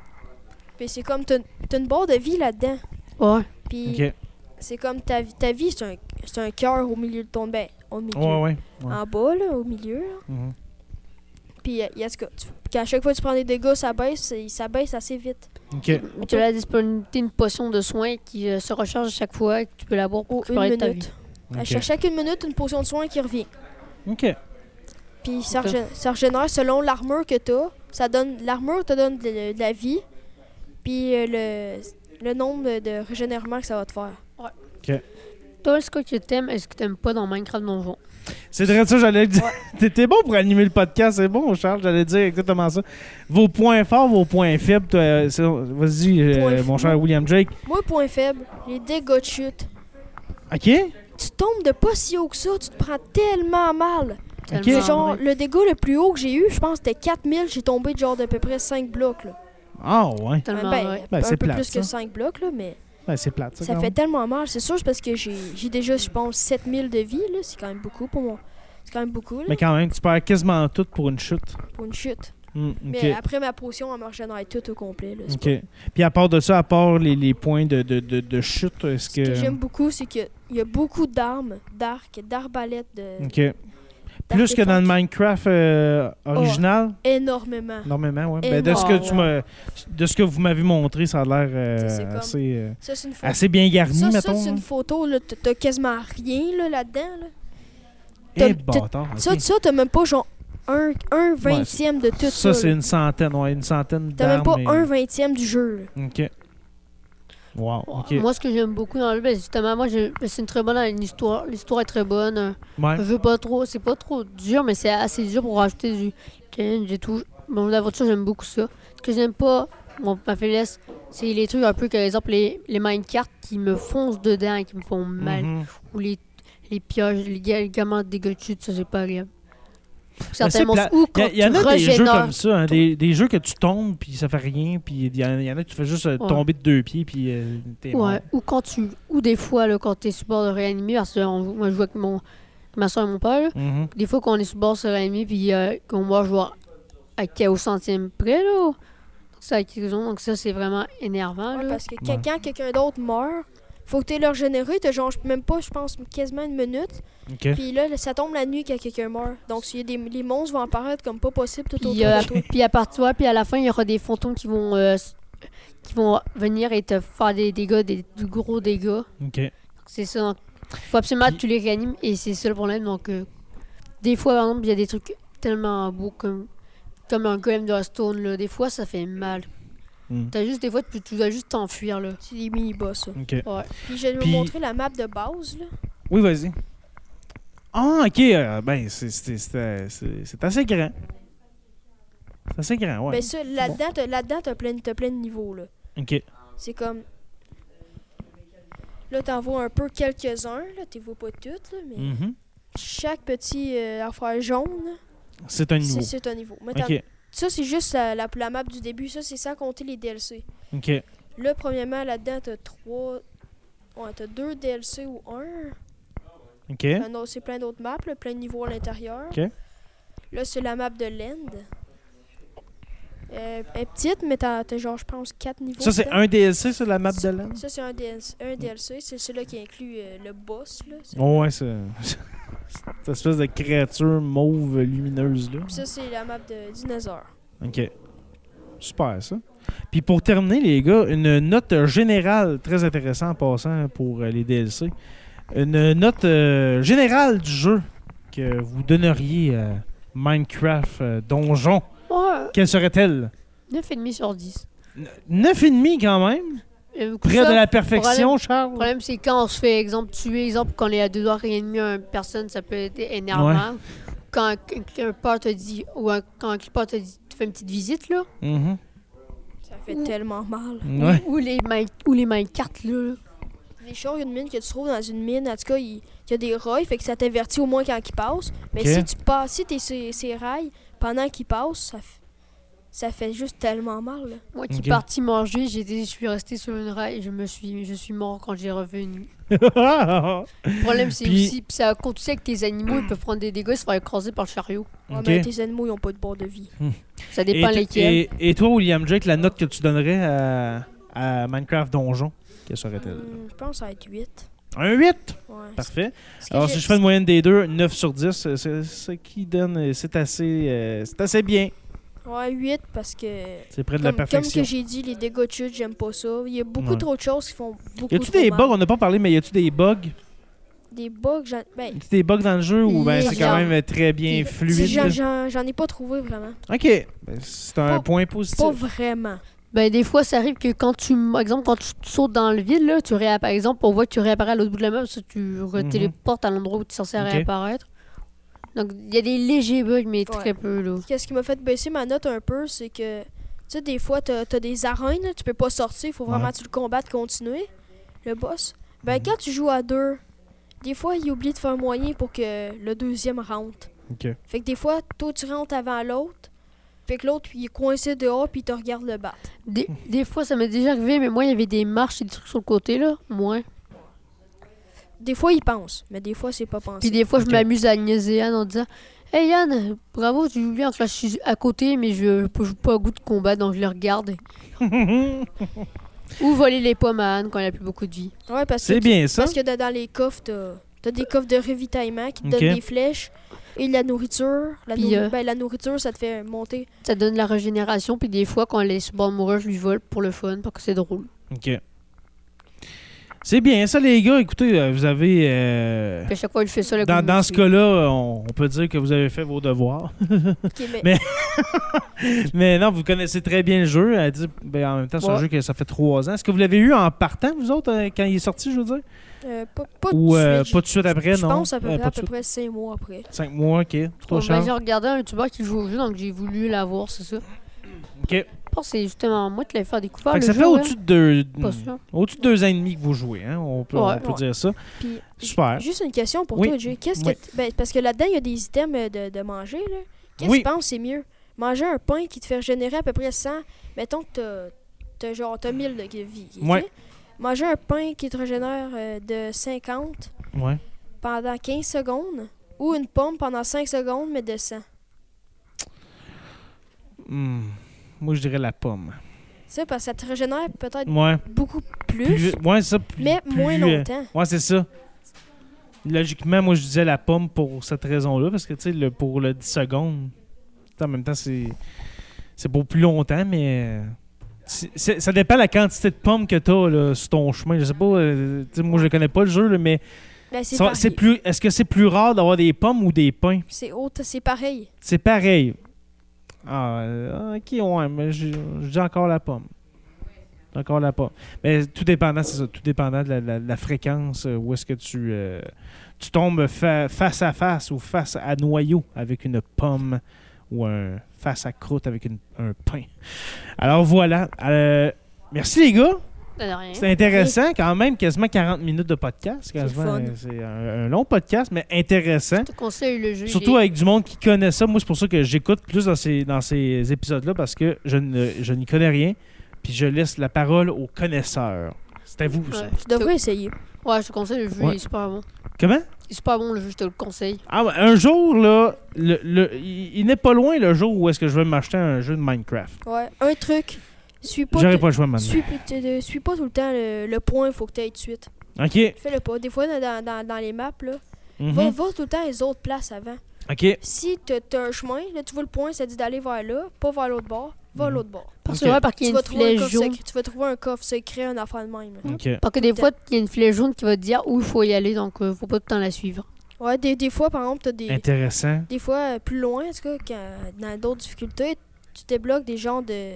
Puis c'est comme. T'as t'as une barre de vie là-dedans. Ouais. Puis OK. c'est comme ta, vie- ta vie, c'est un, c'est un cœur au milieu de ton. Ben, au milieu. Ouais, ouais. ouais. En bas, là, au milieu. là. Mhm. Puis, il y a ce que. tu- qu'à chaque fois que tu prends des dégâts, ça baisse, et ça baisse assez vite. OK. Mais tu as la disponibilité d'une potion de soin qui euh, se recharge à chaque fois et que tu peux l'avoir pour Ou une récupérer ta vie. minute. À OK. cha- chaque une minute, une potion de soin qui revient. OK. Puis ça, Ok. régé- ça régénère selon l'armure que t'as. Ça donne, l'armure te donne de, de la vie. Puis euh, le, le nombre de, de régénèrements que ça va te faire. Toi, est-ce que tu t'aimes, est-ce que tu n'aimes pas dans Minecraft Donjon? C'est vrai ça, j'allais dire. T'étais bon pour animer le podcast, c'est bon, Charles. J'allais dire exactement ça. Vos points forts, vos points faibles. toi, c'est- Vas-y, euh, Points mon faibles. cher William Jake. Moi, point faible, les dégâts de chute. OK? Tu tombes de pas si haut que ça, tu te prends tellement mal. Ok. Tellement C'est genre, vrai. le dégât le plus haut que j'ai eu, je pense, c'était quatre mille. J'ai tombé de genre d'à peu près cinq blocs. Là. Ah, ouais. Tellement ben, vrai. Ben, un c'est peu plate, plus ça. que cinq blocs, là, mais Ben, c'est plate, ça. ça quand fait même. tellement mal. C'est sûr, c'est parce que j'ai j'ai déjà, je pense, sept mille de vie. là. C'est quand même beaucoup pour moi. C'est quand même beaucoup là, Mais quand même, tu perds quasiment tout pour une chute. pour une chute. Hmm, OK. Mais après ma potion, elle me régénère tout au complet. Là. C'est OK. Puis à part de ça, à part les, les points de, de, de, de chute, est-ce Ce que... que j'aime beaucoup, c'est qu'il y a beaucoup d'armes, d'arcs, d'arbalètes, de... OK. Plus que dans le Minecraft euh, original? énormément. Énormément, oui. Ben, de, ce que tu m'as- de ce que vous m'avez montré, ça a l'air euh, C'est- c'est comme- assez, euh, Ça, c'est une photo. assez bien garni, ça, ça, mettons. c'est une hein. photo, là. T'as- T'as quasiment rien là, là-dedans. Là. Eh, t'as- bâtard, ok. Ça, ça t'as même pas genre un, un vingtième de tout ça. Ça, c'est là. une centaine, ouais, une centaine T'as même d'armes. pas un mais- vingtième du jeu. là. OK. Wow, OK. Moi, ce que j'aime beaucoup dans le jeu, ben, justement, moi, je- ben, c'est une très bonne une histoire. L'histoire est très bonne. euh, Ouais. Je veux pas trop, c'est pas trop dur, mais c'est assez dur pour rajouter du challenge et tout. Bon, la voiture, j'aime beaucoup ça. Ce que j'aime pas mon, ma faiblesse, c'est les trucs un peu, par exemple, les, les minecarts qui me foncent dedans et qui me font mal. Mhm. Ou les, les pièges, les ga- les gamins de dégâts de chute, ça, c'est pas agréable. Ben, c'est Certains monstres. plat. Ou Il quand y, a- il y en tu a des jeux régénères- comme ça, hein, des, des jeux que tu tombes puis ça fait rien, puis il y, en il y en a que tu fais juste euh, Ouais. tomber de deux pieds puis euh, t'es mort. Ouais, ou quand tu. Ou des fois, là, quand t'es sur le bord de réanimer, parce que on- moi, je joue avec mon, avec ma soeur et mon père, là. Mhm. Des fois, quand on est sur le bord de se réanimer, puis euh, qu'on va jouer à, au centième près, là. Donc, ça, donc ça, c'est vraiment énervant, Ouais, là. parce que que- quand quelqu'un d'autre meurt, faut que tu leur généré, t'as genre même pas, je pense, quasiment une minute. OK. Puis là, ça tombe la nuit quand quelqu'un meurt. Donc s'il y a des, les monstres vont apparaître comme pas possible tout autour Puis, euh, de toi. puis à partir ouais, puis à la fin, il y aura des fantômes qui vont, euh, s- qui vont venir et te faire des dégâts, des, du gros dégâts. OK. C'est ça. Donc, faut absolument Puis- que tu les réanimes et c'est ça le problème. Donc, euh, des fois, par exemple, il y a des trucs tellement beaux comme, comme un golem de Stone. Là. Des fois, ça fait mal. Mm. T'as juste des fois, tu, tu dois juste t'enfuir. Là. C'est des mini-boss, ça. OK. Ouais. Puis je vais Puis- vous montrer la map de base, là. Oui, vas-y. Ah, OK. euh, ben, c'est- c'est c'est- c'est- c'est assez grand. C'est assez grand, ouais. Ben ça, là-dedans, t'as, là-dedans, t'as plein, t'as plein de niveaux, là. OK. C'est comme... Là, t'en vois un peu quelques-uns, là. T'es vois pas toutes, là, mais... Mhm. Chaque petit euh, affaire jaune, là, C'est un niveau. c'est, c'est un niveau. Mais t'as- OK. Ça, c'est juste la, la, la map du début. Ça, c'est sans compter les D L C. OK. Là, premièrement, là-dedans, t'as trois... Ouais, t'as deux D L C ou un. OK. Un autre, c'est plein d'autres maps, là, plein de niveaux à l'intérieur. OK. Là, c'est la map de l'End. Euh, elle est petite, mais t'as, t'as genre, je pense, quatre niveaux. Ça, c'est dedans. un D L C, c'est la map de l'âme? Ça, c'est un D L C. Un D L C, c'est celui-là qui inclut euh, le boss, là. C'est- Oh, ouais, c'est... Cette espèce de créature mauve lumineuse, là. Puis ça, c'est la map de dinosaure. OK. Super, ça. Puis pour terminer, les gars, une note générale très intéressante en passant pour euh, les D L C. Une note euh, générale du jeu que vous donneriez à Minecraft euh, Donjon. Ouais, Quelle serait-elle? neuf virgule cinq sur dix. neuf virgule cinq quand même? Euh, Près ça, de la perfection, Le Charles? problème, c'est quand on se fait, exemple, tuer, exemple, quand on est à deux doigts réanimer une personne, ça peut être énervant. Quand un clipper te dit, ou un- quand un clipper te dit, tu fais une petite visite, là. Mhm. Ça fait Ouh. tellement mal. Ouais. Ou, ou les mains, ou les mains cartes, là. Les chars, il y a une mine que tu trouves dans une mine. En tout cas, il, il y a des rails, fait que ça t'avertit au moins quand ils passent. Mais Ok. si tu passes, si t'es sur ces rails, pendant qu'ils passent, ça, f- ça fait juste tellement mal, là. Moi qui Ok. suis parti manger, j'ai été- je suis resté sur une rail et je me suis, je suis mort quand j'ai revenu. Mhm. Le problème, c'est Puis- aussi, puis ça compte aussi avec tes animaux, ils peuvent prendre des dégâts et se faire écraser par le chariot. Ouais, Ok. mais tes animaux, ils ont pas de bord de vie. Ça Et, dépend t- lesquels. et, et toi, William Jake, la note que tu donnerais à, à Minecraft Donjon, quelle serait-elle? Hum, je pense que ça va être huit. Un huit? Ouais. Parfait. Parce que Alors, j'ai- si je fais une moyenne des deux, neuf sur dix, c'est c'est ce qui donne. C'est assez, euh, c'est assez bien. Ouais, huit parce que... C'est près de la Comme, comme perfection. que j'ai dit, les dégâts de chute, j'aime pas ça. Il y a beaucoup Ouais. trop de choses qui font beaucoup Y a-tu trop des mal. bugs? On n'a pas parlé, mais y a-tu des bugs? Des bugs, j'en... Ben, Y a-tu des bugs dans le jeu ou ben, Les c'est quand gens- même très bien des- fluide? j'en, j'en, j'en ai pas trouvé vraiment. Ok. Ben, c'est un Pas- point positif. Pas vraiment. Ben, des fois, ça arrive que quand tu, par exemple, quand tu sautes dans le vide, là, tu réapparais, par exemple, on voit que tu réapparais à l'autre bout de la map, ça, tu téléportes à l'endroit où tu es censé Mhm. Ok. réapparaître. Donc, il y a des légers bugs, mais très Ouais. peu, là. Qu'est-ce qui m'a fait baisser ma note un peu, c'est que, tu sais, des fois, t'as, t'as des arènes, là, tu peux pas sortir, il faut vraiment Ouais. que tu le combattes, continuer, le boss. Ben, Mhm. quand tu joues à deux, des fois, il oublie de faire un moyen pour que le deuxième rentre. Ok. Fait que des fois, toi, tu rentres avant l'autre, fait que l'autre, il est coincé dehors, puis il te regarde le battre. Des, des fois, ça m'est déjà arrivé, mais moi, il y avait des marches et des trucs sur le côté, là. Moins. Des fois, il pense, mais des fois, c'est pas pensé. Puis des fois, Ok. je m'amuse à niaiser Yann en disant Hey Yann, bravo, tu joues bien. Donc là, je suis à côté, mais je n'ai pas au goût de combat, donc je le regarde. Ou voler les pommes à Anne quand elle a plus beaucoup de vie. Ouais, parce que C'est tu- bien ça. Parce que dans dans les coffres, t'as, t'as des coffres de ravitaillement qui te Ok. donnent des flèches et de la nourriture. La, Puis, nourri- euh, ben, la nourriture, ça te fait monter. Ça donne de la régénération, puis des fois, quand elle est sur le bord de mourir, je lui vole pour le fun, parce que c'est drôle. Ok. C'est bien ça, les gars. Écoutez, euh, vous avez. euh, Puis à chaque fois, je fais ça, le Dans, goût de dans me ce tuer. cas-là, on, on peut dire que vous avez fait vos devoirs. Ok, mais, Mais- Mais non, vous connaissez très bien le jeu. Elle dit, ben, en même temps, c'est un Ouais. jeu que ça fait trois ans. Est-ce que vous l'avez eu en partant, vous autres, euh, quand il est sorti, je veux dire? euh, pas, pas Ou de euh, suite. pas tout de suite après, Je non? pense à peu, Euh, près, pas à tout peu de suite. près cinq mois après. Cinq mois, ok. Toi, Bon, ben, Charles? j'ai regardé un youtubeur qui joue au jeu, donc j'ai voulu l'avoir, c'est ça. Ok. pense que c'est justement moi qui l'ai fait découvrir. Fait que le ça jeu, fait ouais. au-dessus de deux, Pas sûr. au-dessus de deux ans et demi que vous jouez, hein? On peut, Ouais, on peut ouais. dire ça. Puis, Super. juste une question pour Oui. toi, Jay. Qu'est-ce Oui. que t- ben, parce que là-dedans, il y a des items de, de manger, là. Qu'est-ce Oui. que tu penses c'est mieux? Manger un pain qui te fait régénérer à peu près cent, mettons que t'as, t'as genre t'as mille de vie. ok? Ouais. Manger un pain qui te régénère euh, de cinquante Ouais. pendant quinze secondes ou une pomme pendant cinq secondes mais de cent. Hmm. Moi, je dirais la pomme. Ça, parce que ça te régénère peut-être Ouais. beaucoup plus, Plus, ouais, ça. Plus, mais plus, moins euh, longtemps. Ouais, c'est ça. Logiquement, moi, je disais la pomme pour cette raison-là, parce que, tu sais, le, pour le dix secondes, en même temps, c'est c'est pour plus longtemps, mais c'est- c'est- ça dépend de la quantité de pommes que tu as sur ton chemin. Je sais pas, euh, tu sais, moi, je connais pas le jeu, là, mais Ben, c'est ça- pareil. c'est plus, est-ce que c'est plus rare d'avoir des pommes ou des pains? C'est autre- c'est pareil. C'est pareil. Ah, euh, ok, ouais, mais je je dis encore la pomme. Encore la pomme. Mais tout dépendant, c'est ça, tout dépendant de la, la- la fréquence, euh, où est-ce que tu, euh, tu tombes fa- face à face ou face à noyau avec une pomme ou un face à croûte avec une- un pain. Alors voilà. Euh, merci les gars. De rien. C'est intéressant quand même, quasiment quarante minutes de podcast. C'est Quasiment, fun. euh, C'est un, un long podcast, mais intéressant. Je te conseille le jeu. Surtout il est- avec du monde qui connaît ça. Moi, c'est pour ça que j'écoute plus dans ces, dans ces épisodes-là parce que je ne je n'y connais rien. Puis je laisse la parole aux connaisseurs. C'est à vous, ça. Ouais. Tu devrais essayer. Ouais, je te conseille le jeu, Ouais. il est super bon. Comment? Il est super bon le jeu, je te le conseille. Ah, ouais, un jour, là, le, le- il, il n'est pas loin le jour où est-ce que je vais m'acheter un jeu de Minecraft. Ouais. Un truc. Suis pas, J'aurais t- pas le choix maintenant. suis, t- t- suis pas tout le temps le, le point, faut que tu ailles de suite. OK. Fais-le pas. Des fois, dans, dans, dans les maps, là, Mhm. va, va tout le temps les autres places avant. OK. Si t'as t'as un chemin, là, tu vois le point, ça dit d'aller vers là, pas vers l'autre bord, va à Mhm. l'autre bord. Parce Ok. que ouais, parce qu'il y Tu a vas, une trouver un flèche coffre jaune. secret, tu vas trouver un coffre secret, un enfant de même. là. OK. Parce que des Tout le fois, il y a une flèche jaune qui va te dire où il faut y aller, donc euh, faut pas tout le temps la suivre. Ouais, des, des fois, par exemple, t'as des. Intéressant. Des fois, euh, plus loin, en tout cas, quand- dans d'autres difficultés, tu débloques des genres de.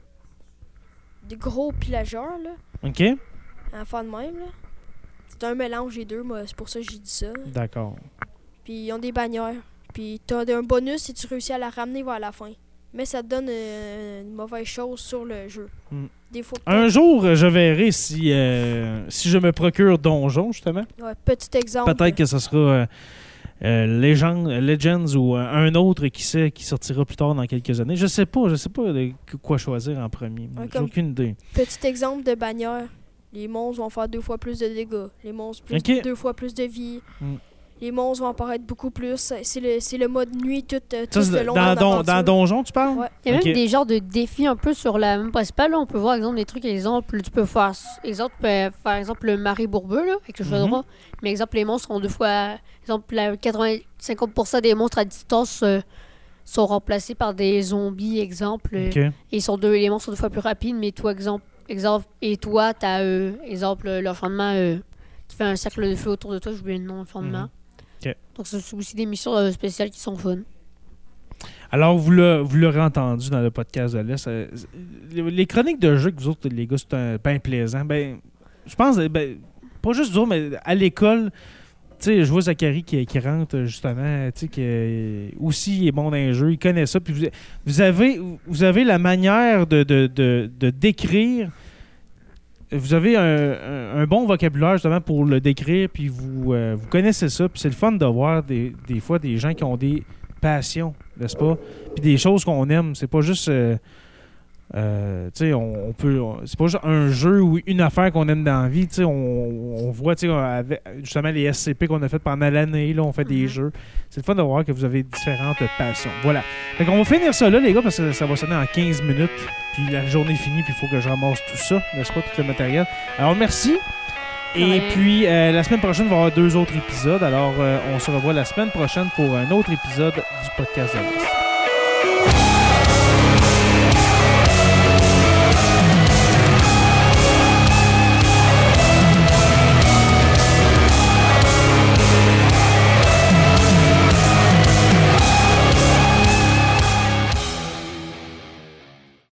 de gros pillageurs, là. OK. Enfants de même, là. C'est un mélange des deux, moi, c'est pour ça que j'ai dit ça. D'accord. Puis ils ont des bannières. Puis t'as un bonus si tu réussis à la ramener vers la fin. Mais ça te donne euh, une mauvaise chose sur le jeu. Mm. Des fois. Un jour, je verrai si, euh, si je me procure Donjon, justement. Ouais, petit exemple. Peut-être que ce sera euh, euh, Legend- Legends ou euh, un autre qui sait qui sortira plus tard dans quelques années. Je sais pas, je sais pas de quoi choisir en premier. Ouais, J'ai comme- aucune idée. Petit exemple de bannière. Les monstres vont faire deux fois plus de dégâts. Les monstres plus Ok. deux fois plus de vie. Mm. Les monstres vont apparaître beaucoup plus. C'est le, c'est le mode nuit tout, euh, tout Ça, le c'est long dans, de don- l'aventure. dans Donjon, tu parles? Ouais. Il y a Ok. même des genres de défis un peu sur la même principale. Là, on peut voir, exemple, des trucs, exemple, tu peux faire, exemple, tu peux faire, exemple, le mari bourbeux, là, avec le cheveu Mhm. droit. Mais, exemple, les monstres sont deux fois, exemple, la quatre-vingt-cinquante pour cent des monstres à distance euh, sont remplacés par des zombies, exemple. euh, OK. Et ils sont deux, les monstres sont deux fois plus rapides, mais toi, exemple, exemple et toi, t'as, euh, exemple, l'enfantement euh, qui fait un cercle de feu autour de toi, j'ai oublié le nom, l'enfantement. Mhm. Ok. Donc, c'est aussi des missions euh, spéciales qui sont fun. Alors, vous l'a- vous l'aurez entendu dans le podcast de l'Est. euh, les chroniques de jeux que vous autres, les gars, c'est un bien plaisant. Ben, je pense, ben, pas juste vous autres, mais à l'école, tu sais, je vois Zachary qui, qui rentre, justement, tu sais, qui euh, aussi est bon dans les jeux, il connaît ça. Puis vous, vous, avez, vous avez la manière de, de, de, de décrire. Vous avez un, un- un bon vocabulaire justement pour le décrire, puis vous, euh, vous connaissez ça, puis c'est le fun de voir des, des fois des gens qui ont des passions, n'est-ce pas? Puis des choses qu'on aime. C'est pas juste. Euh, euh, tu sais, on, on peut. on- c'est pas juste un jeu ou une affaire qu'on aime dans la vie. Tu sais, on, on voit, tu sais, avec justement les S C P qu'on a fait pendant l'année, là, on fait des Mhm. jeux. C'est le fun de voir que vous avez différentes passions. Voilà. Fait qu'on va finir ça là, les gars, parce que ça va sonner en quinze minutes. Puis la journée est finie, puis il faut que je ramasse tout ça, n'est-ce pas, tout le matériel. Alors, merci. Et Ouais. puis, euh, la semaine prochaine, il va y avoir deux autres épisodes. Alors, euh, on se revoit la semaine prochaine pour un autre épisode du podcast de l'Est.